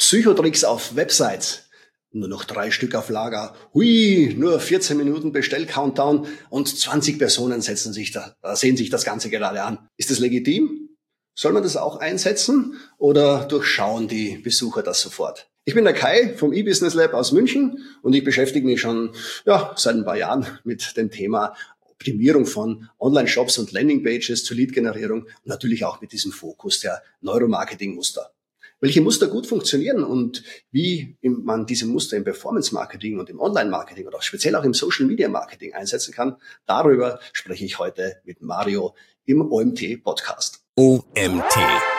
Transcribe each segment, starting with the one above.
Psychotricks auf Websites. Nur noch 3 Stück auf Lager. Hui, nur 14 Minuten Bestell-Countdown und 20 Personen sehen sich das Ganze gerade an. Ist das legitim? Soll man das auch einsetzen oder durchschauen die Besucher das sofort? Ich bin der Kai vom eBusiness Lab aus München und ich beschäftige mich schon seit ein paar Jahren mit dem Thema Optimierung von Online-Shops und Landingpages zur Lead-Generierung und natürlich auch mit diesem Fokus der Neuromarketing-Muster. Welche Muster gut funktionieren und wie man diese Muster im Performance-Marketing und im Online-Marketing oder speziell auch im Social-Media-Marketing einsetzen kann, darüber spreche ich heute mit Mario im OMT-Podcast. OMT.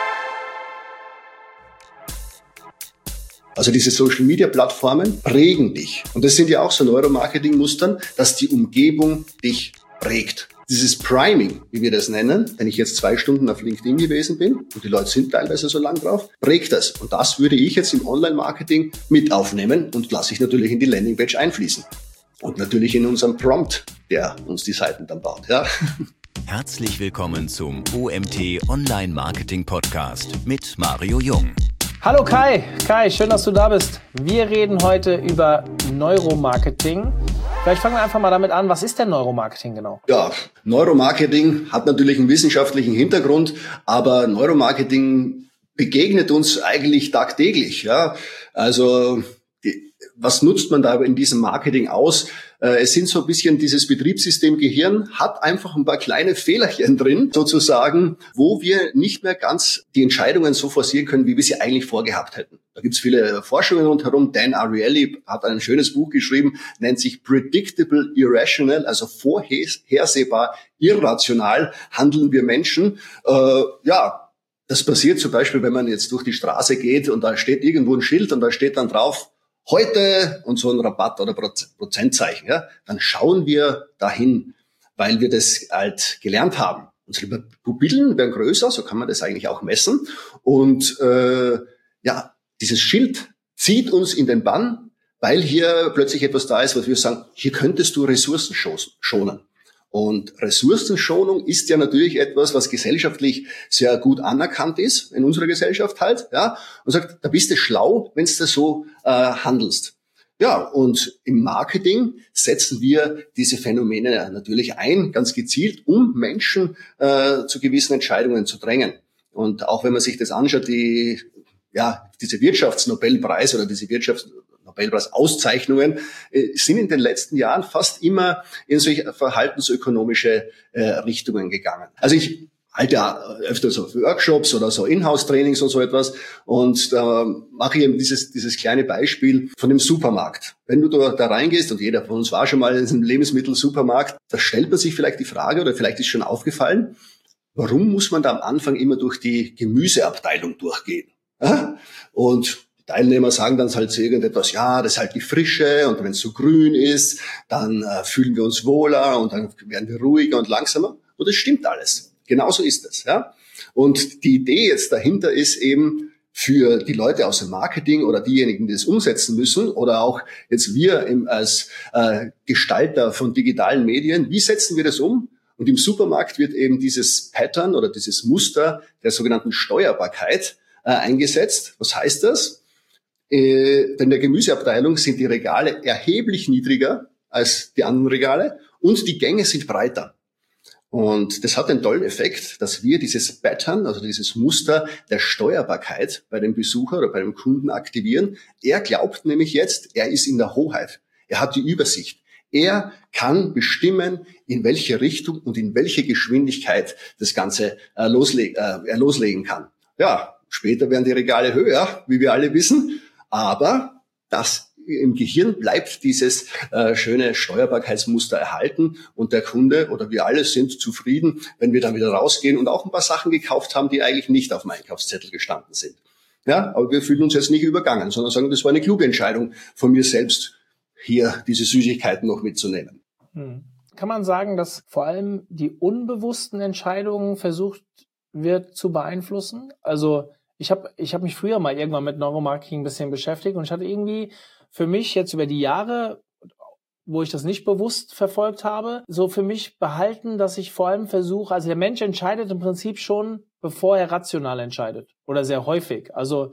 Also diese Social-Media-Plattformen prägen dich. Und das sind ja auch so Neuromarketing-Mustern, dass die Umgebung dich prägt. Dieses Priming, wie wir das nennen, wenn ich jetzt 2 Stunden auf LinkedIn gewesen bin und die Leute sind teilweise so lang drauf, prägt das. Und das würde ich jetzt im Online-Marketing mit aufnehmen und lasse ich natürlich in die Landingpage einfließen. Und natürlich in unserem Prompt, der uns die Seiten dann baut. Ja. Herzlich willkommen zum OMT Online Marketing Podcast mit Mario Jung. Hallo Kai, schön, dass du da bist. Wir reden heute über Neuromarketing. Vielleicht fangen wir einfach mal damit an, was ist denn Neuromarketing genau? Ja, Neuromarketing hat natürlich einen wissenschaftlichen Hintergrund, aber Neuromarketing begegnet uns eigentlich tagtäglich. Ja, also was nutzt man da in diesem Marketing aus? Es sind so ein bisschen dieses Betriebssystem Gehirn hat einfach ein paar kleine Fehlerchen drin, sozusagen, wo wir nicht mehr ganz die Entscheidungen so forcieren können, wie wir sie eigentlich vorgehabt hätten. Da gibt's viele Forschungen rundherum. Dan Ariely hat ein schönes Buch geschrieben, nennt sich Predictable Irrational, also vorhersehbar irrational handeln wir Menschen. Das passiert zum Beispiel, wenn man jetzt durch die Straße geht und da steht irgendwo ein Schild und da steht dann drauf, heute und so ein Rabatt oder Prozentzeichen, ja, dann schauen wir dahin, weil wir das halt gelernt haben. Unsere Pupillen werden größer, so kann man das eigentlich auch messen. Und dieses Schild zieht uns in den Bann, weil hier plötzlich etwas da ist, was wir sagen, hier könntest du Ressourcen schonen. Und Ressourcenschonung ist ja natürlich etwas, was gesellschaftlich sehr gut anerkannt ist, in unserer Gesellschaft halt, ja, und sagt, da bist du schlau, wenn du so handelst. Ja, und im Marketing setzen wir diese Phänomene natürlich ein, ganz gezielt, um Menschen zu gewissen Entscheidungen zu drängen. Und auch wenn man sich das anschaut, diese Wirtschaftsnobelpreise oder diese Nobelpreis-Auszeichnungen sind in den letzten Jahren fast immer in solche verhaltensökonomische Richtungen gegangen. Also ich halte ja öfter so Workshops oder so Inhouse-Trainings und so etwas und da mache ich eben dieses kleine Beispiel von dem Supermarkt. Wenn du da reingehst und jeder von uns war schon mal in einem Lebensmittelsupermarkt, da stellt man sich vielleicht die Frage oder vielleicht ist schon aufgefallen, warum muss man da am Anfang immer durch die Gemüseabteilung durchgehen? Ja? Und die Teilnehmer sagen dann halt so irgendetwas, ja, das ist halt die Frische und wenn es so grün ist, dann fühlen wir uns wohler und dann werden wir ruhiger und langsamer. Und das stimmt alles. Genauso ist es. Ja? Und die Idee jetzt dahinter ist eben für die Leute aus dem Marketing oder diejenigen, die das umsetzen müssen oder auch jetzt wir als Gestalter von digitalen Medien, wie setzen wir das um? Und im Supermarkt wird eben dieses Pattern oder dieses Muster der sogenannten Steuerbarkeit eingesetzt. Was heißt das? In der Gemüseabteilung sind die Regale erheblich niedriger als die anderen Regale und die Gänge sind breiter. Und das hat den tollen Effekt, dass wir dieses Pattern, also dieses Muster der Steuerbarkeit bei dem Besucher oder bei dem Kunden aktivieren. Er glaubt nämlich jetzt, er ist in der Hoheit. Er hat die Übersicht. Er kann bestimmen, in welche Richtung und in welche Geschwindigkeit das Ganze loslegen kann. Ja, später werden die Regale höher, wie wir alle wissen, aber das im Gehirn bleibt dieses schöne Steuerbarkeitsmuster erhalten und der Kunde oder wir alle sind zufrieden, wenn wir dann wieder rausgehen und auch ein paar Sachen gekauft haben, die eigentlich nicht auf dem Einkaufszettel gestanden sind. Ja, aber wir fühlen uns jetzt nicht übergangen, sondern sagen, das war eine kluge Entscheidung von mir selbst, hier diese Süßigkeiten noch mitzunehmen. Kann man sagen, dass vor allem die unbewussten Entscheidungen versucht wird zu beeinflussen? Also ich hab mich früher mal irgendwann mit Neuromarketing ein bisschen beschäftigt und ich hatte irgendwie für mich jetzt über die Jahre, wo ich das nicht bewusst verfolgt habe, so für mich behalten, dass ich vor allem versuche, also der Mensch entscheidet im Prinzip schon, bevor er rational entscheidet oder sehr häufig. Also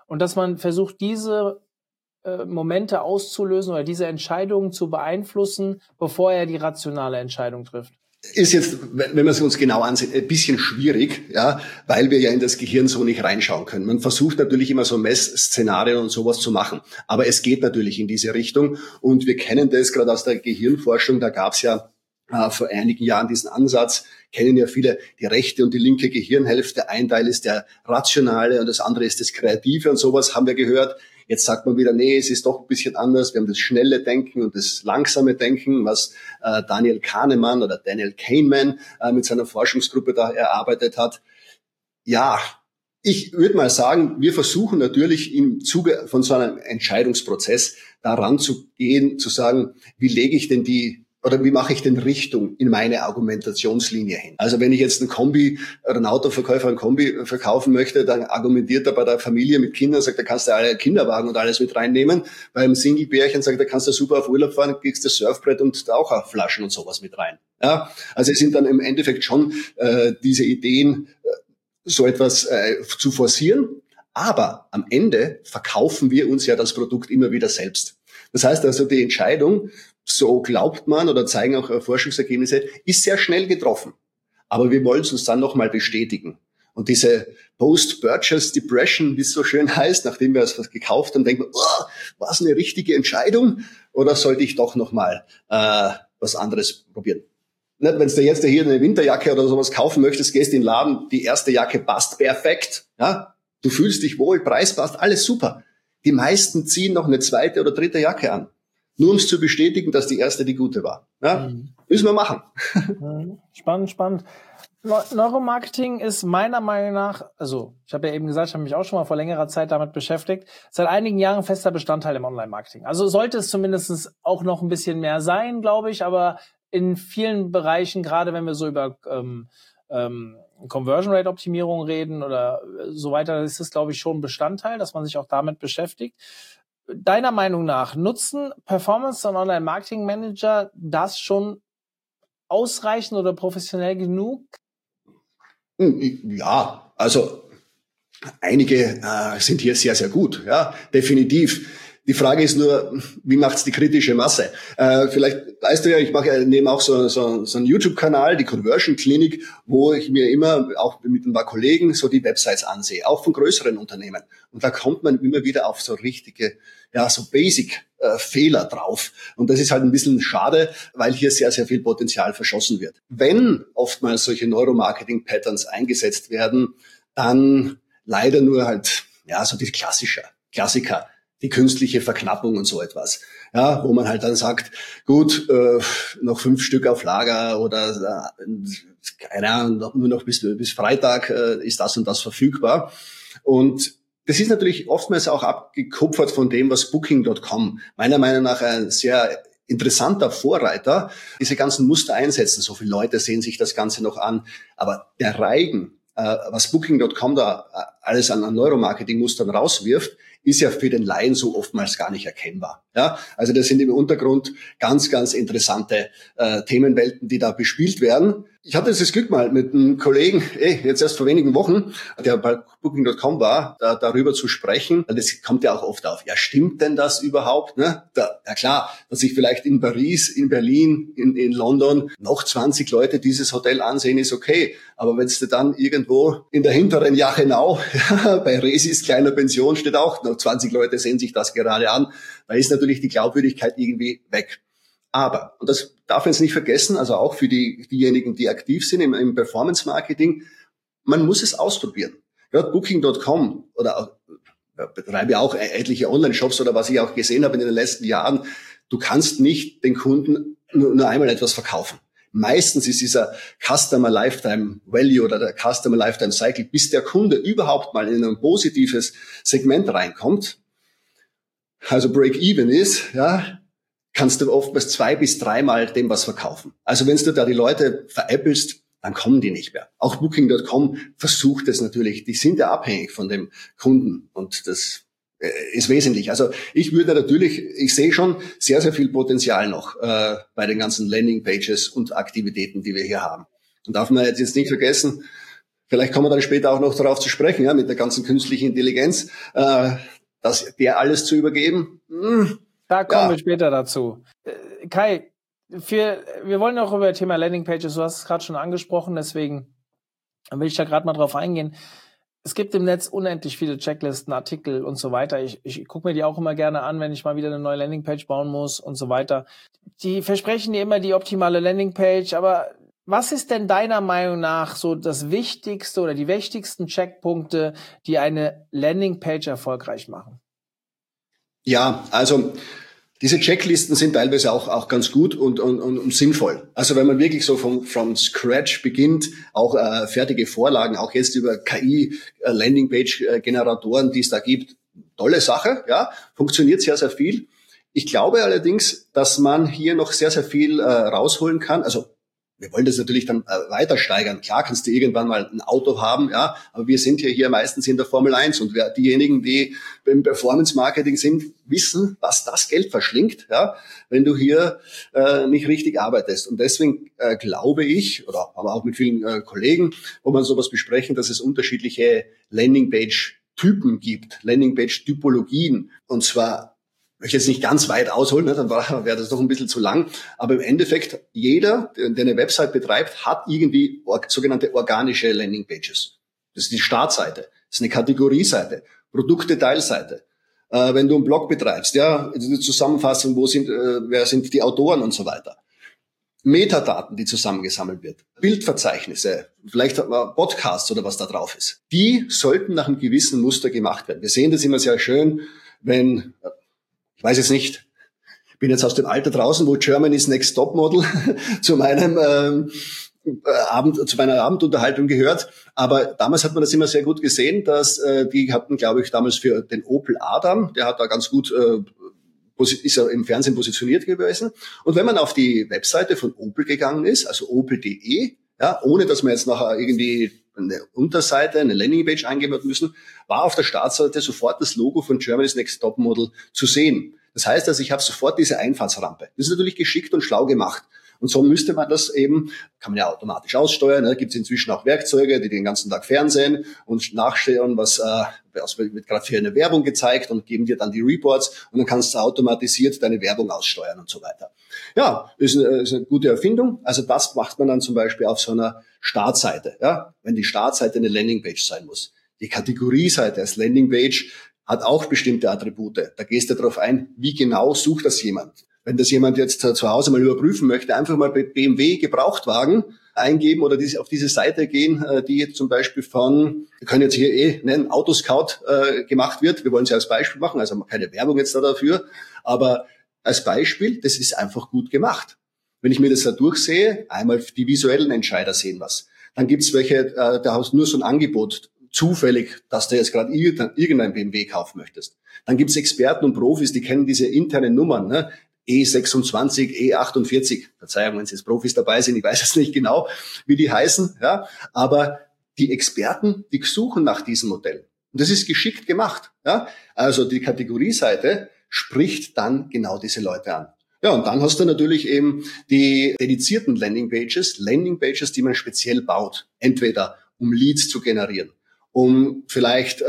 und dass man versucht, diese Momente auszulösen oder diese Entscheidungen zu beeinflussen, bevor er die rationale Entscheidung trifft. Ist jetzt, wenn man es uns genau ansieht, ein bisschen schwierig, ja, weil wir ja in das Gehirn so nicht reinschauen können. Man versucht natürlich immer so Messszenarien und sowas zu machen, aber es geht natürlich in diese Richtung und wir kennen das gerade aus der Gehirnforschung, da gab es ja vor einigen Jahren diesen Ansatz, kennen ja viele, die rechte und die linke Gehirnhälfte, ein Teil ist der rationale und das andere ist das kreative und sowas haben wir gehört. Jetzt sagt man wieder, nee, es ist doch ein bisschen anders. Wir haben das schnelle Denken und das langsame Denken, was Daniel Kahneman oder Daniel Kahneman mit seiner Forschungsgruppe da erarbeitet hat. Ja, ich würde mal sagen, wir versuchen natürlich im Zuge von so einem Entscheidungsprozess daran zu gehen, zu sagen, wie lege ich denn wie mache ich denn Richtung in meine Argumentationslinie hin? Also wenn ich jetzt ein Kombi oder ein Autoverkäufer ein Kombi verkaufen möchte, dann argumentiert er bei der Familie mit Kindern, sagt, da kannst du alle Kinderwagen und alles mit reinnehmen. Beim Single-Bärchen sagt, da kannst du super auf Urlaub fahren, kriegst das Surfbrett und Taucherflaschen und sowas mit rein. Ja, also es sind dann im Endeffekt schon diese Ideen, so etwas zu forcieren. Aber am Ende verkaufen wir uns ja das Produkt immer wieder selbst. Das heißt also, die Entscheidung, so glaubt man oder zeigen auch Forschungsergebnisse, ist sehr schnell getroffen. Aber wir wollen es uns dann nochmal bestätigen. Und diese Post-Purchase Depression, wie es so schön heißt, nachdem wir was gekauft haben, denken wir, war es eine richtige Entscheidung oder sollte ich doch nochmal was anderes probieren? Wenn du jetzt hier eine Winterjacke oder sowas kaufen möchtest, gehst in den Laden, die erste Jacke passt perfekt. Ja? Du fühlst dich wohl, Preis passt, alles super. Die meisten ziehen noch eine zweite oder dritte Jacke an. Nur um es zu bestätigen, dass die erste die gute war. Ja? Müssen wir machen. Spannend. Neuromarketing ist meiner Meinung nach, also ich habe ja eben gesagt, ich habe mich auch schon mal vor längerer Zeit damit beschäftigt, seit einigen Jahren fester Bestandteil im Online-Marketing. Also sollte es zumindest auch noch ein bisschen mehr sein, glaube ich, aber in vielen Bereichen, gerade wenn wir so über Conversion Rate Optimierung reden oder so weiter, ist es, glaube ich, schon Bestandteil, dass man sich auch damit beschäftigt. Deiner Meinung nach, nutzen Performance- und Online-Marketing-Manager das schon ausreichend oder professionell genug? Ja, also einige sind hier sehr, sehr gut, ja, definitiv. Die Frage ist nur, wie macht's die kritische Masse? Vielleicht weißt du ja, ich nehme auch so einen YouTube-Kanal, die Conversion Clinic, wo ich mir immer auch mit ein paar Kollegen so die Websites ansehe, auch von größeren Unternehmen. Und da kommt man immer wieder auf so richtige, ja, so Basic-Fehler drauf. Und das ist halt ein bisschen schade, weil hier sehr, sehr viel Potenzial verschossen wird. Wenn oftmals solche Neuromarketing-Patterns eingesetzt werden, dann leider nur halt, ja, so die Klassiker. Die künstliche Verknappung und so etwas. Ja, wo man halt dann sagt, gut, noch 5 Stück auf Lager oder keine Ahnung, nur noch bis Freitag ist das und das verfügbar. Und das ist natürlich oftmals auch abgekupfert von dem, was Booking.com meiner Meinung nach ein sehr interessanter Vorreiter diese ganzen Muster einsetzen. So viele Leute sehen sich das Ganze noch an. Aber der Reigen, was Booking.com da alles an Neuromarketing-Mustern rauswirft, ist ja für den Laien so oftmals gar nicht erkennbar. Ja, also das sind im Untergrund ganz, ganz interessante Themenwelten, die da bespielt werden. Ich hatte das Glück mal mit einem Kollegen, jetzt erst vor wenigen Wochen, der bei Booking.com war, darüber zu sprechen. Das kommt ja auch oft auf. Ja, stimmt denn das überhaupt? Ne? Ja klar, dass sich vielleicht in Paris, in Berlin, in London noch 20 Leute dieses Hotel ansehen, ist okay. Aber wenn du dann irgendwo in der hinteren Jachenau, bei Resis kleiner Pension steht auch noch 20 Leute sehen sich das gerade an, da ist natürlich die Glaubwürdigkeit irgendwie weg. Aber, und das darf man jetzt nicht vergessen, also auch für diejenigen, die aktiv sind im Performance-Marketing, man muss es ausprobieren. Gerade Booking.com oder betreibe ja auch etliche Online-Shops oder was ich auch gesehen habe in den letzten Jahren, du kannst nicht den Kunden nur einmal etwas verkaufen. Meistens ist dieser Customer Lifetime Value oder der Customer Lifetime Cycle, bis der Kunde überhaupt mal in ein positives Segment reinkommt, also Break-Even ist, ja, kannst du oftmals 2 bis 3 Mal dem was verkaufen. Also wenn du da die Leute veräppelst, dann kommen die nicht mehr. Auch Booking.com versucht es natürlich. Die sind ja abhängig von dem Kunden und das ist wesentlich. Also ich sehe schon sehr, sehr viel Potenzial noch bei den ganzen Landingpages und Aktivitäten, die wir hier haben. Und darf man jetzt nicht vergessen, Vielleicht kommen wir dann später auch noch darauf zu sprechen, ja, mit der ganzen künstlichen Intelligenz, das der alles zu übergeben. Da kommen wir später dazu. Kai, wir wollen auch über das Thema Landingpages, du hast es gerade schon angesprochen, deswegen will ich da gerade mal drauf eingehen. Es gibt im Netz unendlich viele Checklisten, Artikel und so weiter. Ich gucke mir die auch immer gerne an, wenn ich mal wieder eine neue Landingpage bauen muss und so weiter. Die versprechen dir immer die optimale Landingpage, aber was ist denn deiner Meinung nach so das Wichtigste oder die wichtigsten Checkpunkte, die eine Landingpage erfolgreich machen? Ja, also diese Checklisten sind teilweise auch ganz gut und sinnvoll. Also wenn man wirklich so from scratch beginnt, auch fertige Vorlagen, auch jetzt über KI Landingpage-Generatoren, die es da gibt, tolle Sache, ja, funktioniert sehr, sehr viel. Ich glaube allerdings, dass man hier noch sehr, sehr viel rausholen kann. Also wir wollen das natürlich dann weiter steigern. Klar kannst du irgendwann mal ein Auto haben, ja, aber wir sind hier meistens in der Formel 1 und diejenigen, die beim Performance-Marketing sind, wissen, was das Geld verschlingt, ja, wenn du hier nicht richtig arbeitest. Und deswegen glaube ich, oder aber auch mit vielen Kollegen, wo man sowas besprechen, dass es unterschiedliche Landingpage-Typen gibt, Landingpage-Typologien. Und zwar, ich möchte jetzt nicht ganz weit ausholen, ne, dann wäre das doch ein bisschen zu lang. Aber im Endeffekt, jeder, der eine Website betreibt, hat irgendwie sogenannte organische Landingpages. Das ist die Startseite, das ist eine Kategorieseite, Produktdetailseite. Wenn du einen Blog betreibst, ja, die Zusammenfassung, wer sind die Autoren und so weiter. Metadaten, die zusammengesammelt wird, Bildverzeichnisse, vielleicht Podcasts oder was da drauf ist. Die sollten nach einem gewissen Muster gemacht werden. Wir sehen das immer sehr schön, wenn, ich weiß jetzt nicht, ich bin jetzt aus dem Alter draußen, wo Germany's Next Topmodel zu meiner Abendunterhaltung gehört. Aber damals hat man das immer sehr gut gesehen, dass die hatten, glaube ich, damals für den Opel Adam, der hat da ganz gut ist er im Fernsehen positioniert gewesen. Und wenn man auf die Webseite von Opel gegangen ist, also opel.de, ja, ohne dass man jetzt nachher irgendwie eine Unterseite, eine Landingpage eingeben hat müssen, war auf der Startseite sofort das Logo von Germany's Next Topmodel zu sehen. Das heißt also, ich habe sofort diese Einfahrtsrampe. Das ist natürlich geschickt und schlau gemacht. Und so müsste man das eben, kann man ja automatisch aussteuern, ne? Gibt es inzwischen auch Werkzeuge, die den ganzen Tag fernsehen und nachstellen, was wird gerade für eine Werbung gezeigt und geben dir dann die Reports und dann kannst du automatisiert deine Werbung aussteuern und so weiter. Ja, ist eine gute Erfindung. Also das macht man dann zum Beispiel auf so einer Startseite, ja, wenn die Startseite eine Landingpage sein muss. Die Kategorieseite als Landingpage hat auch bestimmte Attribute. Da gehst du darauf ein, wie genau sucht das jemand. Wenn das jemand jetzt zu Hause mal überprüfen möchte, einfach mal bei BMW Gebrauchtwagen eingeben oder auf diese Seite gehen, die jetzt zum Beispiel wir können jetzt hier nennen, Autoscout gemacht wird. Wir wollen es ja als Beispiel machen, also keine Werbung jetzt dafür, aber als Beispiel, das ist einfach gut gemacht. Wenn ich mir das da durchsehe, einmal die visuellen Entscheider sehen was. Dann gibt's welche, da hast du nur so ein Angebot, zufällig, dass du jetzt gerade irgendein BMW kaufen möchtest. Dann gibt's Experten und Profis, die kennen diese internen Nummern, ne? E26, E48, Verzeihung, wenn jetzt Profis dabei sind, ich weiß jetzt nicht genau, wie die heißen, ja, aber die Experten, die suchen nach diesem Modell. Und das ist geschickt gemacht, ja. Also die Kategorieseite spricht dann genau diese Leute an. Ja, und dann hast du natürlich eben die dedizierten Landingpages, die man speziell baut. Entweder um Leads zu generieren, um vielleicht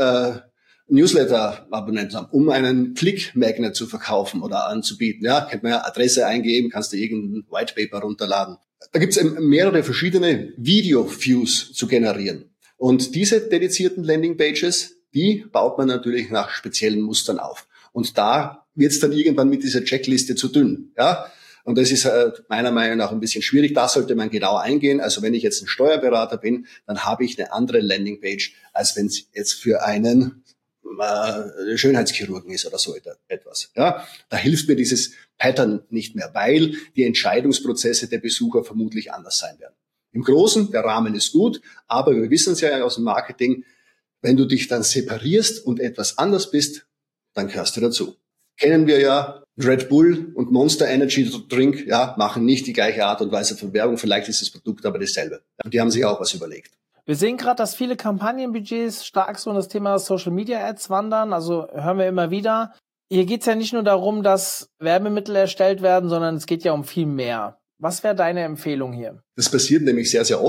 Newsletter-Abonnenten haben, um einen Click-Magnet zu verkaufen oder anzubieten. Ja, könnte man ja Adresse eingeben, kannst du irgendein Whitepaper runterladen. Da gibt es mehrere verschiedene Video-Views zu generieren. Und diese dedizierten Landingpages, die baut man natürlich nach speziellen Mustern auf. Und da wird es dann irgendwann mit dieser Checkliste zu dünn. Ja, und das ist meiner Meinung nach ein bisschen schwierig. Da sollte man genau eingehen. Also wenn ich jetzt ein Steuerberater bin, dann habe ich eine andere Landingpage, als wenn es jetzt für einen Schönheitschirurgen ist oder so etwas. Ja, da hilft mir dieses Pattern nicht mehr, weil die Entscheidungsprozesse der Besucher vermutlich anders sein werden. Im Großen, der Rahmen ist gut, aber wir wissen es ja aus dem Marketing, wenn du dich dann separierst und etwas anders bist, dann gehörst du dazu. Kennen wir ja, Red Bull und Monster Energy Drink, ja, machen nicht die gleiche Art und Weise von Werbung, vielleicht ist das Produkt aber dasselbe. Und die haben sich auch was überlegt. Wir sehen gerade, dass viele Kampagnenbudgets stark so in das Thema Social Media Ads wandern, also hören wir immer wieder. Hier geht es ja nicht nur darum, dass Werbemittel erstellt werden, sondern es geht ja um viel mehr. Was wäre deine Empfehlung hier? Das passiert nämlich sehr, sehr oft,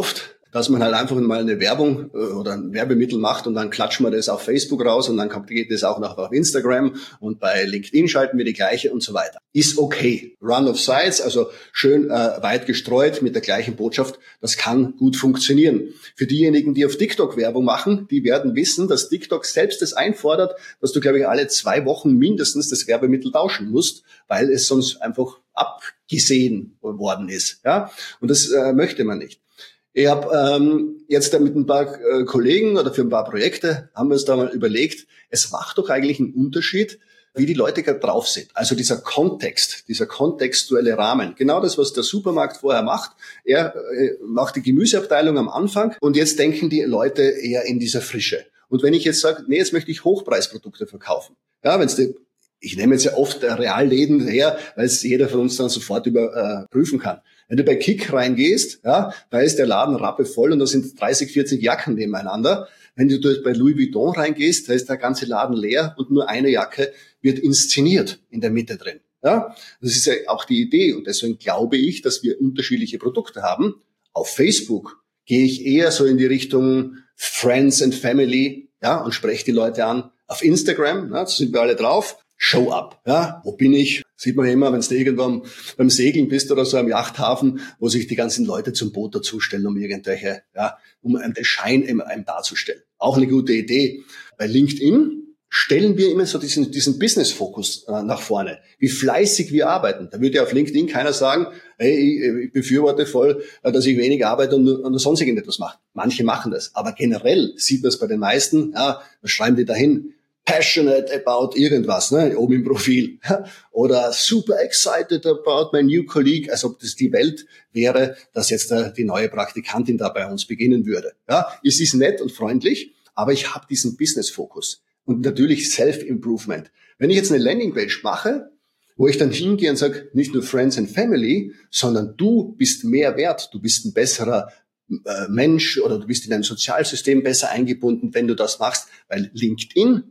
dass man halt einfach mal eine Werbung oder ein Werbemittel macht und dann klatschen wir das auf Facebook raus und dann geht das auch noch auf Instagram und bei LinkedIn schalten wir die gleiche und so weiter. Ist okay. Run of Sites, also schön weit gestreut mit der gleichen Botschaft, das kann gut funktionieren. Für diejenigen, die auf TikTok Werbung machen, die werden wissen, dass TikTok selbst das einfordert, dass du, glaube ich, alle 2 Wochen mindestens das Werbemittel tauschen musst, weil es sonst einfach abgesehen worden ist. Ja? Und das möchte man nicht. Ich habe jetzt mit ein paar Kollegen oder für ein paar Projekte haben wir uns da mal überlegt, es macht doch eigentlich einen Unterschied, wie die Leute gerade drauf sind. Also dieser Kontext, dieser kontextuelle Rahmen. Genau das, was der Supermarkt vorher macht. Er macht die Gemüseabteilung am Anfang und jetzt denken die Leute eher in dieser Frische. Und wenn ich jetzt sage, nee, jetzt möchte ich Hochpreisprodukte verkaufen. Ja, ich nehme jetzt ja oft Realläden her, weil es jeder von uns dann sofort überprüfen kann. Wenn du bei Kick reingehst, ja, da ist der Laden rappevoll und da sind 30, 40 Jacken nebeneinander. Wenn du bei Louis Vuitton reingehst, da ist der ganze Laden leer und nur eine Jacke wird inszeniert in der Mitte drin. Ja, das ist ja auch die Idee und deswegen glaube ich, dass wir unterschiedliche Produkte haben. Auf Facebook gehe ich eher so in die Richtung Friends and Family, ja, und spreche die Leute an. Auf Instagram, ja, da sind wir alle drauf. Show up, ja, wo bin ich? Sieht man ja immer, wenn du irgendwann beim Segeln bist oder so am Yachthafen, wo sich die ganzen Leute zum Boot dazustellen, um irgendwelche, ja, um den Schein einem darzustellen. Auch eine gute Idee. Bei LinkedIn stellen wir immer so diesen Business-Fokus nach vorne, wie fleißig wir arbeiten. Da würde ja auf LinkedIn keiner sagen, hey, ich befürworte voll, dass ich wenig arbeite und sonst irgendetwas mache. Manche machen das, aber generell sieht man es bei den meisten, ja, was schreiben die dahin? Passionate about irgendwas, ne, oben im Profil. Oder super excited about my new colleague, als ob das die Welt wäre, dass jetzt die neue Praktikantin da bei uns beginnen würde. Ja, es ist nett und freundlich, aber ich habe diesen Business-Fokus und natürlich Self-Improvement. Wenn ich jetzt eine Landingpage mache, wo ich dann hingehe und sage, nicht nur Friends and Family, sondern du bist mehr wert, du bist ein besserer Mensch oder du bist in ein Sozialsystem besser eingebunden, wenn du das machst, weil LinkedIn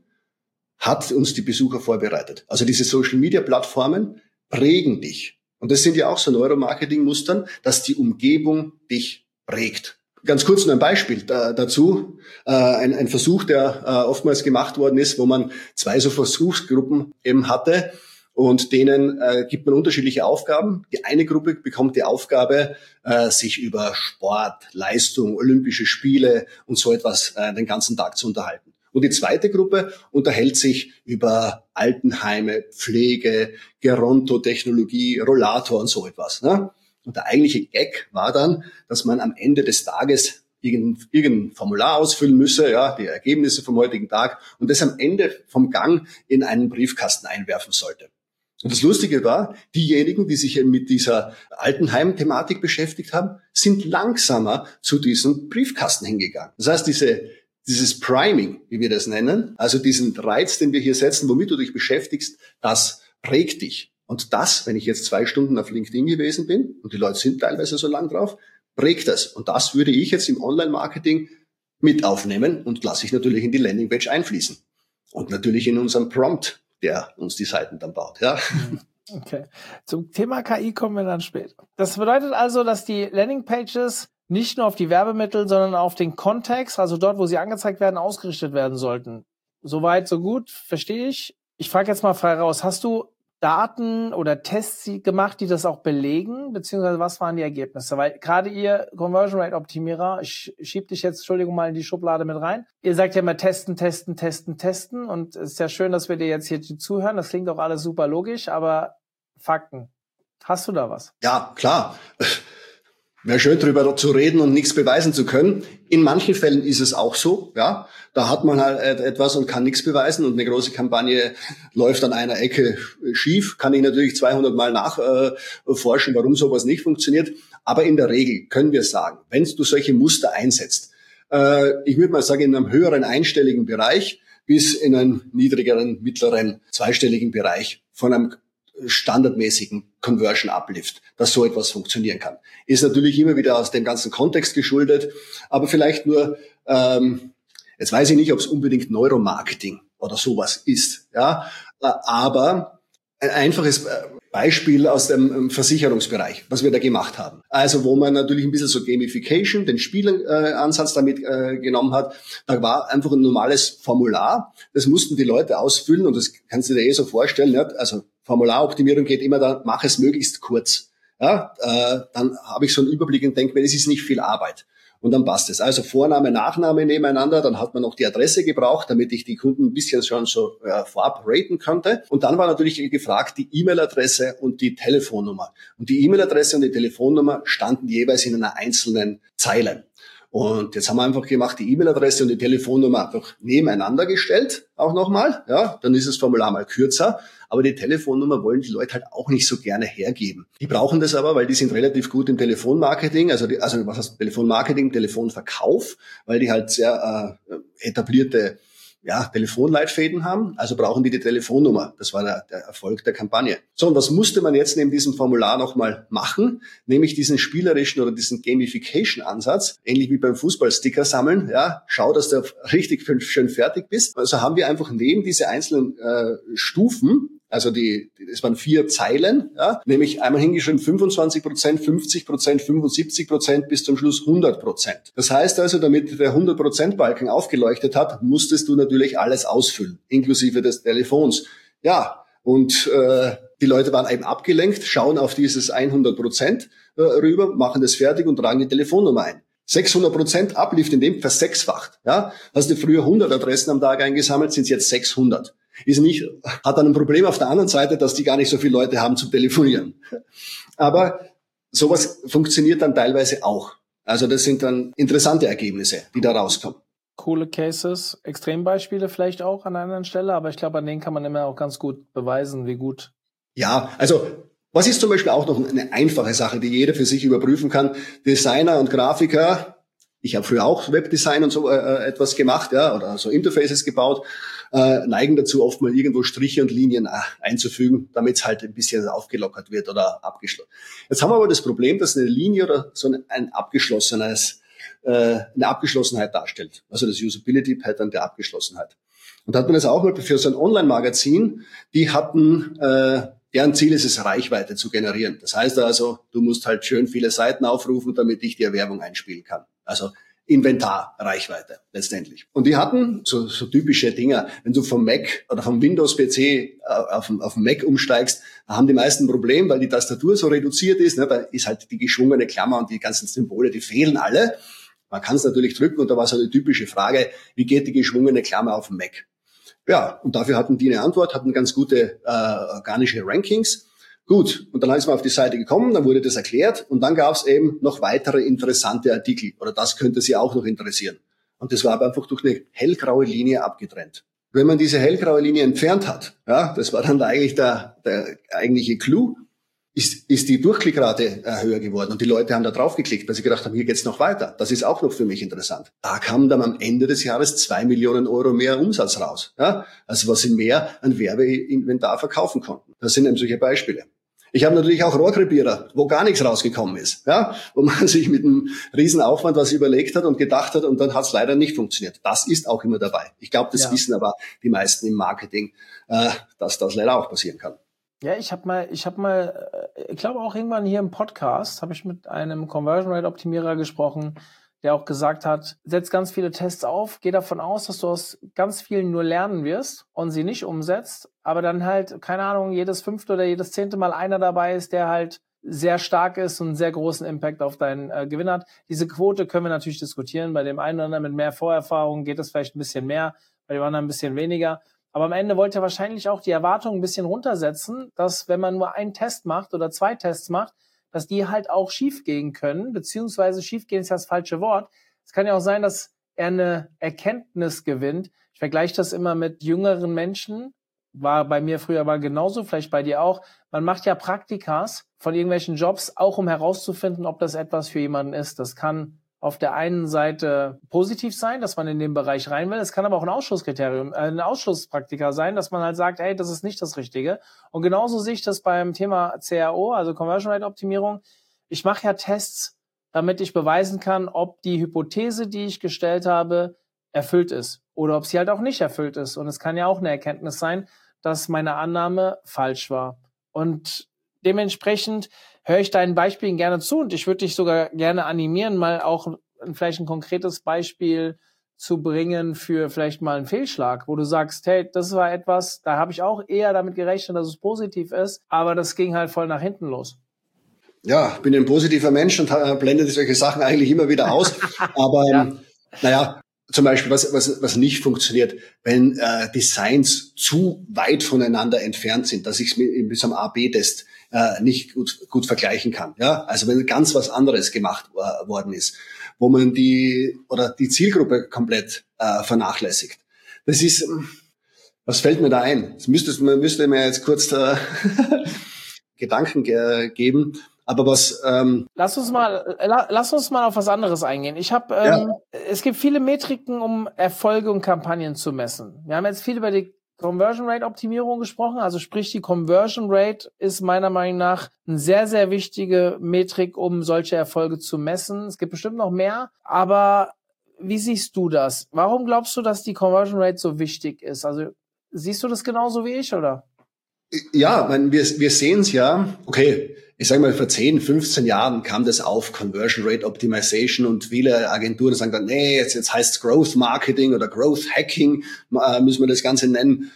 hat uns die Besucher vorbereitet. Also diese Social-Media-Plattformen prägen dich. Und das sind ja auch so Neuromarketing-Mustern, dass die Umgebung dich prägt. Ganz kurz nur ein Beispiel dazu. Ein Versuch, der oftmals gemacht worden ist, wo man 2 so Versuchsgruppen eben hatte und denen gibt man unterschiedliche Aufgaben. Die eine Gruppe bekommt die Aufgabe, sich über Sport, Leistung, Olympische Spiele und so etwas den ganzen Tag zu unterhalten. Und die zweite Gruppe unterhält sich über Altenheime, Pflege, Gerontotechnologie, Rollator und so etwas. Ne? Und der eigentliche Gag war dann, dass man am Ende des Tages irgendein Formular ausfüllen müsse, ja, die Ergebnisse vom heutigen Tag, und das am Ende vom Gang in einen Briefkasten einwerfen sollte. Und das Lustige war, diejenigen, die sich mit dieser Altenheim-Thematik beschäftigt haben, sind langsamer zu diesem Briefkasten hingegangen. Das heißt, dieses Priming, wie wir das nennen, also diesen Reiz, den wir hier setzen, womit du dich beschäftigst, das prägt dich. Und das, wenn ich jetzt 2 Stunden auf LinkedIn gewesen bin, und die Leute sind teilweise so lang drauf, prägt das. Und das würde ich jetzt im Online-Marketing mit aufnehmen und lasse ich natürlich in die Landingpage einfließen. Und natürlich in unserem Prompt, der uns die Seiten dann baut. Ja. Okay. Zum Thema KI kommen wir dann später. Das bedeutet also, dass die Landingpages nicht nur auf die Werbemittel, sondern auf den Kontext, also dort, wo sie angezeigt werden, ausgerichtet werden sollten. Soweit, so gut, verstehe ich. Ich frage jetzt mal frei raus, hast du Daten oder Tests gemacht, die das auch belegen, beziehungsweise was waren die Ergebnisse? Weil gerade ihr Conversion Rate Optimierer, ich schieb dich jetzt, Entschuldigung, mal in die Schublade mit rein. Ihr sagt ja immer testen und es ist ja schön, dass wir dir jetzt hier zuhören. Das klingt auch alles super logisch, aber Fakten. Hast du da was? Ja, klar. Wäre schön, drüber zu reden und nichts beweisen zu können. In manchen Fällen ist es auch so, ja. Da hat man halt etwas und kann nichts beweisen und eine große Kampagne läuft an einer Ecke schief. Kann ich natürlich 200 Mal nachforschen, warum sowas nicht funktioniert. Aber in der Regel können wir sagen, wenn du solche Muster einsetzt, ich würde mal sagen, in einem höheren einstelligen Bereich bis in einen niedrigeren, mittleren, zweistelligen Bereich von einem standardmäßigen Conversion Uplift, dass so etwas funktionieren kann. Ist natürlich immer wieder aus dem ganzen Kontext geschuldet, aber vielleicht nur, jetzt weiß ich nicht, ob es unbedingt Neuromarketing oder sowas ist, ja, aber ein einfaches Beispiel aus dem Versicherungsbereich, was wir da gemacht haben. Also wo man natürlich ein bisschen so Gamification, den Spielansatz damit genommen hat. Da war einfach ein normales Formular. Das mussten die Leute ausfüllen und das kannst du dir so vorstellen. Ja? Also Formularoptimierung geht immer da, mach es möglichst kurz. Ja? Dann habe ich so einen Überblick und denke mir, das ist nicht viel Arbeit. Und dann passt es. Also Vorname, Nachname nebeneinander, dann hat man noch die Adresse gebraucht, damit ich die Kunden ein bisschen schon so vorab raten konnte. Und dann war natürlich gefragt die E-Mail-Adresse und die Telefonnummer. Und die E-Mail-Adresse und die Telefonnummer standen jeweils in einer einzelnen Zeile. Und jetzt haben wir einfach gemacht, die E-Mail-Adresse und die Telefonnummer einfach nebeneinander gestellt, auch nochmal. Ja, dann ist das Formular mal kürzer. Aber die Telefonnummer wollen die Leute halt auch nicht so gerne hergeben. Die brauchen das aber, weil die sind relativ gut im Telefonmarketing, also was heißt Telefonmarketing, Telefonverkauf, weil die halt sehr etablierte Telefonleitfäden haben, also brauchen die Telefonnummer. Das war der Erfolg der Kampagne. So, und was musste man jetzt neben diesem Formular nochmal machen? Nämlich diesen spielerischen oder diesen Gamification-Ansatz, ähnlich wie beim Fußballsticker sammeln. Ja, schau, dass du richtig schön fertig bist. Also haben wir einfach neben diese einzelnen Stufen, also es waren 4 Zeilen, ja, nämlich einmal hingeschrieben 25%, 50%, 75% bis zum Schluss 100%. Das heißt also, damit der 100%-Balken aufgeleuchtet hat, musstest du natürlich alles ausfüllen, inklusive des Telefons. Ja, und die Leute waren eben abgelenkt, schauen auf dieses 100% rüber, machen das fertig und tragen die Telefonnummer ein. 600% Uplift in dem versechsfacht. Ja, hast du früher 100 Adressen am Tag eingesammelt, sind es jetzt 600. Hat dann ein Problem auf der anderen Seite, dass die gar nicht so viele Leute haben zum Telefonieren. Aber sowas funktioniert dann teilweise auch. Also das sind dann interessante Ergebnisse, die da rauskommen. Coole Cases, Extrembeispiele vielleicht auch an einer anderen Stelle, aber ich glaube, an denen kann man immer auch ganz gut beweisen, wie gut. Ja, also was ist zum Beispiel auch noch eine einfache Sache, die jeder für sich überprüfen kann? Designer und Grafiker, ich habe früher auch Webdesign und so etwas gemacht, ja, oder so Interfaces gebaut, neigen dazu, oft mal irgendwo Striche und Linien einzufügen, damit es halt ein bisschen aufgelockert wird oder abgeschlossen. Jetzt haben wir aber das Problem, dass eine Linie oder so eine Abgeschlossenheit darstellt. Also das Usability-Pattern der Abgeschlossenheit. Und da hat man das auch mal für so ein Online-Magazin, die hatten, deren Ziel ist es, Reichweite zu generieren. Das heißt also, du musst halt schön viele Seiten aufrufen, damit ich dir Werbung einspielen kann. Also Inventarreichweite letztendlich. Und die hatten so typische Dinger. Wenn du vom Mac oder vom Windows-PC auf den Mac umsteigst, da haben die meisten ein Problem, weil die Tastatur so reduziert ist. Ne? Da ist halt die geschwungene Klammer und die ganzen Symbole, die fehlen alle. Man kann es natürlich drücken und da war so eine typische Frage, wie geht die geschwungene Klammer auf dem Mac? Ja, und dafür hatten die eine Antwort, hatten ganz gute organische Rankings. Gut, und dann ist man auf die Seite gekommen, dann wurde das erklärt und dann gab es eben noch weitere interessante Artikel oder das könnte Sie auch noch interessieren. Und das war aber einfach durch eine hellgraue Linie abgetrennt. Wenn man diese hellgraue Linie entfernt hat, ja, das war dann eigentlich der eigentliche Clou, ist die Durchklickrate höher geworden und die Leute haben da drauf geklickt, weil sie gedacht haben, hier geht's noch weiter. Das ist auch noch für mich interessant. Da kamen dann am Ende des Jahres 2 Millionen Euro mehr Umsatz raus. Ja? Also was sie mehr an Werbeinventar verkaufen konnten. Das sind eben solche Beispiele. Ich habe natürlich auch Rohrkrepierer, wo gar nichts rausgekommen ist, ja, wo man sich mit einem riesen Aufwand was überlegt hat und gedacht hat und dann hat es leider nicht funktioniert. Das ist auch immer dabei. Ich glaube, das wissen aber die meisten im Marketing, dass das leider auch passieren kann. Ja, ich glaube auch irgendwann hier im Podcast habe ich mit einem Conversion Rate Optimierer gesprochen, der auch gesagt hat, setz ganz viele Tests auf, geh davon aus, dass du aus ganz vielen nur lernen wirst und sie nicht umsetzt, aber dann halt, keine Ahnung, jedes 5. oder jedes 10. Mal einer dabei ist, der halt sehr stark ist und einen sehr großen Impact auf deinen Gewinn hat. Diese Quote können wir natürlich diskutieren. Bei dem einen oder anderen mit mehr Vorerfahrung geht es vielleicht ein bisschen mehr, bei dem anderen ein bisschen weniger. Aber am Ende wollte er wahrscheinlich auch die Erwartungen ein bisschen runtersetzen, dass wenn man nur einen Test macht oder 2 Tests macht, dass die halt auch schief gehen können, beziehungsweise schief gehen ist das falsche Wort. Es kann ja auch sein, dass er eine Erkenntnis gewinnt. Ich vergleiche das immer mit jüngeren Menschen. War bei mir früher aber genauso, vielleicht bei dir auch. Man macht ja Praktikas von irgendwelchen Jobs, auch um herauszufinden, ob das etwas für jemanden ist. Das kann auf der einen Seite positiv sein, dass man in den Bereich rein will. Es kann aber auch ein Ausschlusspraktika sein, dass man halt sagt, hey, das ist nicht das Richtige. Und genauso sehe ich das beim Thema CRO, also Conversion Rate Optimierung. Ich mache ja Tests, damit ich beweisen kann, ob die Hypothese, die ich gestellt habe, erfüllt ist oder ob sie halt auch nicht erfüllt ist. Und es kann ja auch eine Erkenntnis sein, dass meine Annahme falsch war. Und dementsprechend höre ich deinen Beispielen gerne zu und ich würde dich sogar gerne animieren, mal auch vielleicht ein konkretes Beispiel zu bringen für vielleicht mal einen Fehlschlag, wo du sagst, hey, das war etwas, da habe ich auch eher damit gerechnet, dass es positiv ist, aber das ging halt voll nach hinten los. Ja, bin ein positiver Mensch und blende solche Sachen eigentlich immer wieder aus. Aber naja, zum Beispiel, was nicht funktioniert, wenn Designs zu weit voneinander entfernt sind, dass ich es mit so einem A/B-Test nicht gut vergleichen kann. Ja, also wenn ganz was anderes gemacht worden ist, wo man die Zielgruppe komplett vernachlässigt. Das ist, was fällt mir da ein? Man müsste mir jetzt kurz Gedanken geben. Aber lass uns mal auf was anderes eingehen. Es gibt viele Metriken, um Erfolge und Kampagnen zu messen. Wir haben jetzt viel über die Conversion Rate Optimierung gesprochen. Also sprich, die Conversion Rate ist meiner Meinung nach eine sehr, sehr wichtige Metrik, um solche Erfolge zu messen. Es gibt bestimmt noch mehr. Aber wie siehst du das? Warum glaubst du, dass die Conversion Rate so wichtig ist? Also siehst du das genauso wie ich, oder? Ja, wir sehen es ja. Okay, ich sage mal, vor 10, 15 Jahren kam das auf, Conversion Rate Optimization, und viele Agenturen sagen dann, nee, jetzt heißt es Growth Marketing oder Growth Hacking, müssen wir das Ganze nennen,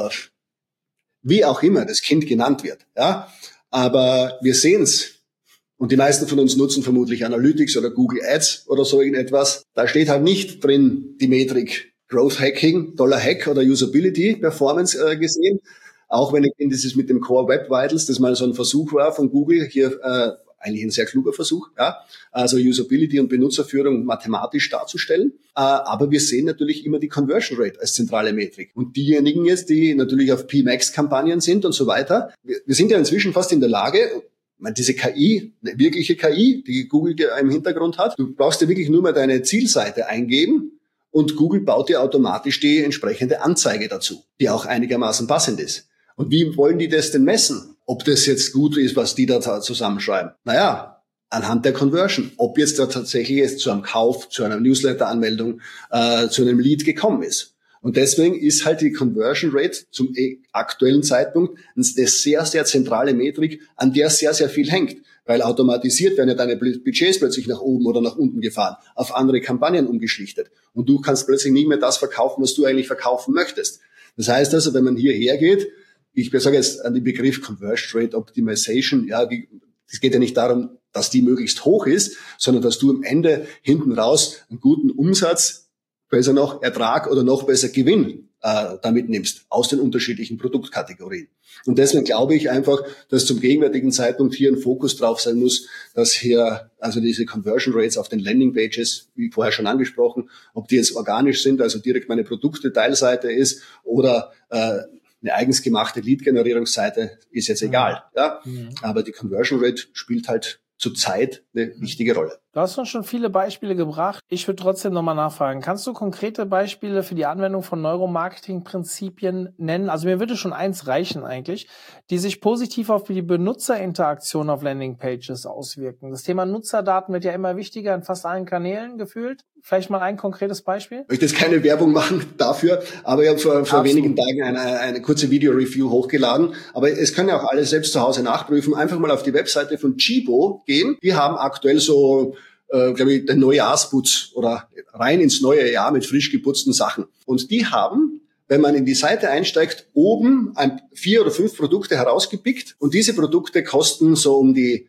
wie auch immer das Kind genannt wird. Ja, aber wir sehen es. Und die meisten von uns nutzen vermutlich Analytics oder Google Ads oder so irgendetwas. Da steht halt nicht drin die Metrik Growth Hacking, $Hack oder Usability Performance gesehen. Auch wenn dieses mit dem Core Web Vitals, das mal so ein Versuch war von Google, hier eigentlich ein sehr kluger Versuch, ja, also Usability und Benutzerführung mathematisch darzustellen. Aber wir sehen natürlich immer die Conversion Rate als zentrale Metrik. Und diejenigen jetzt, die natürlich auf PMax-Kampagnen sind und so weiter, wir sind ja inzwischen fast in der Lage, diese KI, eine wirkliche KI, die Google im Hintergrund hat, du brauchst ja wirklich nur mal deine Zielseite eingeben und Google baut dir automatisch die entsprechende Anzeige dazu, die auch einigermaßen passend ist. Und wie wollen die das denn messen? Ob das jetzt gut ist, was die da zusammenschreiben? Naja, anhand der Conversion. Ob jetzt da tatsächlich jetzt zu einem Kauf, zu einer Newsletter-Anmeldung, zu einem Lead gekommen ist. Und deswegen ist halt die Conversion Rate zum aktuellen Zeitpunkt eine sehr, sehr zentrale Metrik, an der sehr, sehr viel hängt. Weil automatisiert werden ja deine Budgets plötzlich nach oben oder nach unten gefahren, auf andere Kampagnen umgeschlichtet. Und du kannst plötzlich nicht mehr das verkaufen, was du eigentlich verkaufen möchtest. Das heißt also, wenn man hierher geht, ich sage jetzt an den Begriff Conversion Rate Optimization, ja, es geht ja nicht darum, dass die möglichst hoch ist, sondern dass du am Ende hinten raus einen guten Umsatz, besser noch Ertrag oder noch besser Gewinn damit nimmst aus den unterschiedlichen Produktkategorien. Und deswegen glaube ich einfach, dass zum gegenwärtigen Zeitpunkt hier ein Fokus drauf sein muss, dass hier also diese Conversion Rates auf den Landingpages, wie vorher schon angesprochen, ob die jetzt organisch sind, also direkt meine Produktdetailseite ist oder eine eigens gemachte Lead-Generierungsseite, ist jetzt egal. Ja? Aber die Conversion Rate spielt halt zurzeit eine wichtige Rolle. Du hast uns schon viele Beispiele gebracht. Ich würde trotzdem nochmal nachfragen. Kannst du konkrete Beispiele für die Anwendung von Neuromarketing-Prinzipien nennen? Also mir würde schon eins reichen eigentlich, die sich positiv auf die Benutzerinteraktion auf Landingpages auswirken. Das Thema Nutzerdaten wird ja immer wichtiger in fast allen Kanälen gefühlt. Vielleicht mal ein konkretes Beispiel? Ich möchte jetzt keine Werbung machen dafür, aber ich habe vor wenigen Tagen eine kurze Video-Review hochgeladen. Aber es können ja auch alle selbst zu Hause nachprüfen. Einfach mal auf die Webseite von Chibo gehen. Die haben aktuell so, glaube ich, den Neujahrsputz oder rein ins neue Jahr mit frisch geputzten Sachen. Und die haben, wenn man in die Seite einsteigt, oben 4 oder 5 Produkte herausgepickt. Und diese Produkte kosten so um die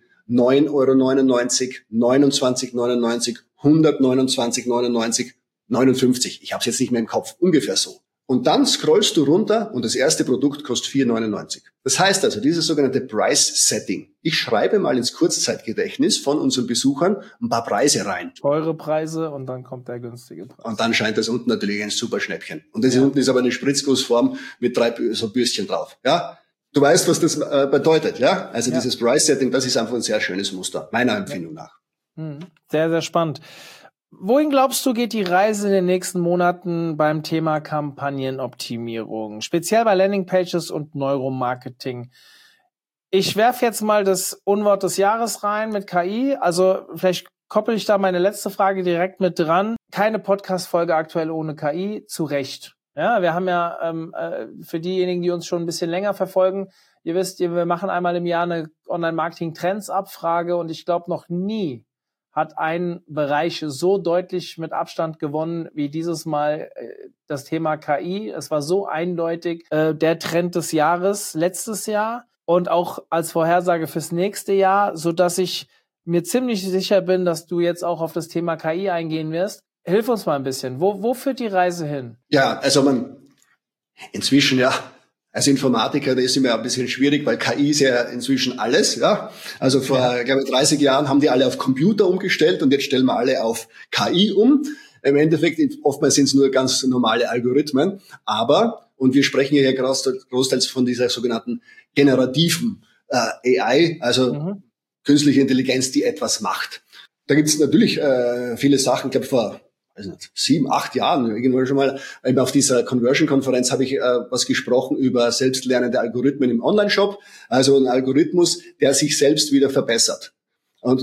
9,99 €, 29,99 €, 129,99, 59. Ich habe es jetzt nicht mehr im Kopf, ungefähr so. Und dann scrollst du runter und das erste Produkt kostet 4,99. Das heißt also, dieses sogenannte Price Setting. Ich schreibe mal ins Kurzzeitgedächtnis von unseren Besuchern ein paar Preise rein. Teure Preise und dann kommt der günstige Preis. Und dann scheint das unten natürlich ein super Schnäppchen. Und das unten ist aber eine Spritzgussform mit 3 so Bürstchen drauf. Ja, du weißt, was das bedeutet. Ja, also dieses Price Setting, das ist einfach ein sehr schönes Muster, meiner Empfindung nach. Sehr, sehr spannend. Wohin glaubst du, geht die Reise in den nächsten Monaten beim Thema Kampagnenoptimierung, speziell bei Landingpages und Neuromarketing? Ich werfe jetzt mal das Unwort des Jahres rein mit KI. Also vielleicht koppel ich da meine letzte Frage direkt mit dran. Keine Podcast-Folge aktuell ohne KI, zu Recht. Ja, wir haben ja für diejenigen, die uns schon ein bisschen länger verfolgen, ihr wisst, wir machen einmal im Jahr eine Online-Marketing-Trends-Abfrage und ich glaube, noch nie hat ein Bereich so deutlich mit Abstand gewonnen wie dieses Mal das Thema KI. Es war so eindeutig der Trend des Jahres letztes Jahr und auch als Vorhersage fürs nächste Jahr, so dass ich mir ziemlich sicher bin, dass du jetzt auch auf das Thema KI eingehen wirst. Hilf uns mal ein bisschen. Wo führt die Reise hin? Ja, also inzwischen als Informatiker, das ist immer ein bisschen schwierig, weil KI ist ja inzwischen alles, ja. Also vor, glaube ich, 30 Jahren haben die alle auf Computer umgestellt und jetzt stellen wir alle auf KI um. Im Endeffekt, oftmals sind es nur ganz normale Algorithmen, und wir sprechen ja großteils von dieser sogenannten generativen AI, also künstliche Intelligenz, die etwas macht. Da gibt es natürlich viele Sachen, ich glaube vor 7, 8 Jahren, irgendwann schon mal, eben auf dieser Conversion-Konferenz habe ich was gesprochen über selbstlernende Algorithmen im Online-Shop. Also ein Algorithmus, der sich selbst wieder verbessert. Und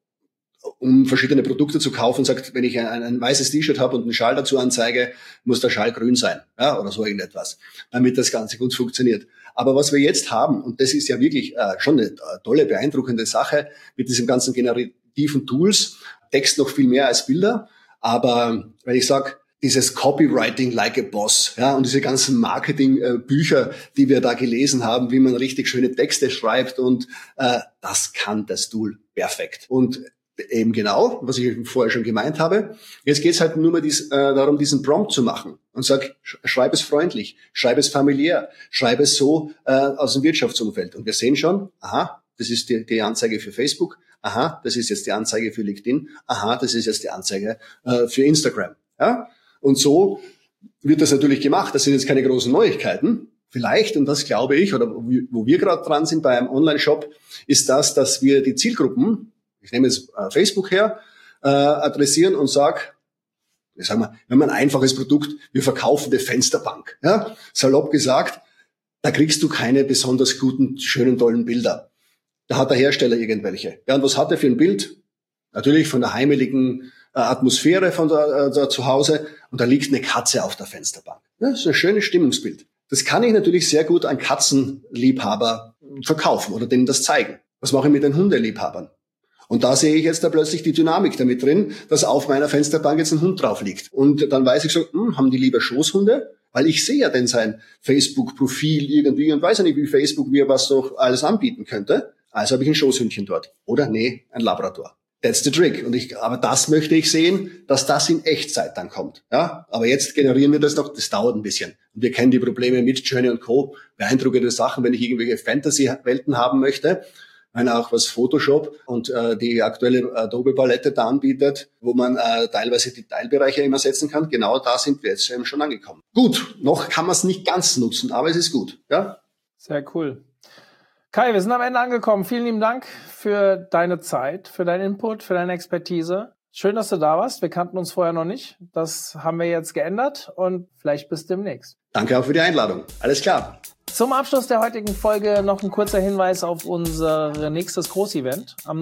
um verschiedene Produkte zu kaufen, sagt, wenn ich ein weißes T-Shirt habe und einen Schal dazu anzeige, muss der Schal grün sein, ja, oder so irgendetwas, damit das Ganze gut funktioniert. Aber was wir jetzt haben, und das ist ja wirklich schon eine tolle, beeindruckende Sache mit diesen ganzen generativen Tools, Text noch viel mehr als Bilder. Aber wenn ich sage, dieses Copywriting like a Boss, ja, und diese ganzen Marketing-Bücher, die wir da gelesen haben, wie man richtig schöne Texte schreibt, und das kann das Tool perfekt. Und eben genau, was ich vorher schon gemeint habe, jetzt geht es halt nur mal darum, diesen Prompt zu machen und sag, schreib es freundlich, schreib es familiär, schreib es so aus dem Wirtschaftsumfeld. Und wir sehen schon, aha, das ist die Anzeige für Facebook. Aha, das ist jetzt die Anzeige für LinkedIn. Aha, das ist jetzt die Anzeige für Instagram. Ja? Und so wird das natürlich gemacht. Das sind jetzt keine großen Neuigkeiten. Vielleicht, und das glaube ich, oder wo wir gerade dran sind bei einem Online-Shop, ist das, dass wir die Zielgruppen, ich nehme jetzt Facebook her, adressieren und sag, sagen wir, wenn man ein einfaches Produkt, wir verkaufen die Fensterbank. Ja? Salopp gesagt, da kriegst du keine besonders guten, schönen, tollen Bilder. Da hat der Hersteller irgendwelche. Ja, und was hat er für ein Bild? Natürlich von der heimeligen Atmosphäre von der zu Hause, und da liegt eine Katze auf der Fensterbank. Ja, das ist ein schönes Stimmungsbild. Das kann ich natürlich sehr gut an Katzenliebhaber verkaufen oder denen das zeigen. Was mache ich mit den Hundeliebhabern? Und da sehe ich jetzt da plötzlich die Dynamik damit drin, dass auf meiner Fensterbank jetzt ein Hund drauf liegt. Und dann weiß ich so, haben die lieber Schoßhunde? Weil ich sehe ja denn sein Facebook-Profil irgendwie und weiß ja nicht, wie Facebook mir was doch alles anbieten könnte. Also habe ich ein Schoßhündchen dort. Oder nee, ein Labrador. That's the trick. Aber das möchte ich sehen, dass das in Echtzeit dann kommt. Ja? Aber jetzt generieren wir das noch, das dauert ein bisschen. Und wir kennen die Probleme mit Journey und Co. Beeindruckende Sachen, wenn ich irgendwelche Fantasy-Welten haben möchte. Wenn auch was Photoshop und die aktuelle Adobe-Palette da anbietet, wo man teilweise die Teilbereiche immer setzen kann. Genau da sind wir jetzt eben schon angekommen. Gut, noch kann man es nicht ganz nutzen, aber es ist gut. Ja? Sehr cool. Kai, wir sind am Ende angekommen. Vielen lieben Dank für deine Zeit, für deinen Input, für deine Expertise. Schön, dass du da warst. Wir kannten uns vorher noch nicht. Das haben wir jetzt geändert und vielleicht bis demnächst. Danke auch für die Einladung. Alles klar. Zum Abschluss der heutigen Folge noch ein kurzer Hinweis auf unser nächstes Großevent. Am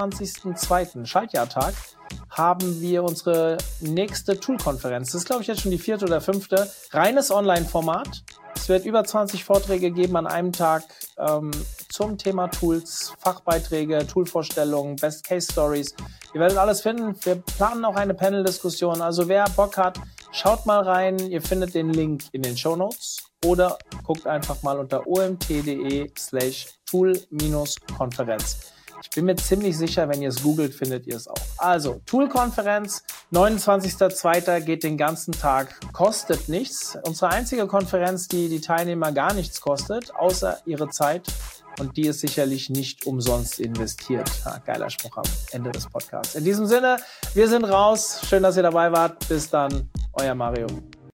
29.02. Schaltjahrtag haben wir unsere nächste Tool-Konferenz. Das ist, glaube ich, jetzt schon die 4. oder 5. Reines Online-Format. Es wird über 20 Vorträge geben an einem Tag zum Thema Tools, Fachbeiträge, Toolvorstellungen, Best-Case-Stories. Ihr werdet alles finden. Wir planen auch eine Panel-Diskussion. Also wer Bock hat, schaut mal rein. Ihr findet den Link in den Shownotes oder guckt einfach mal unter omt.de/tool-konferenz. Ich bin mir ziemlich sicher, wenn ihr es googelt, findet ihr es auch. Also, Tool-Konferenz, 29.02. geht den ganzen Tag, kostet nichts. Unsere einzige Konferenz, die die Teilnehmer gar nichts kostet, außer ihre Zeit. Und die ist sicherlich nicht umsonst investiert. Geiler Spruch am Ende des Podcasts. In diesem Sinne, wir sind raus. Schön, dass ihr dabei wart. Bis dann, euer Mario.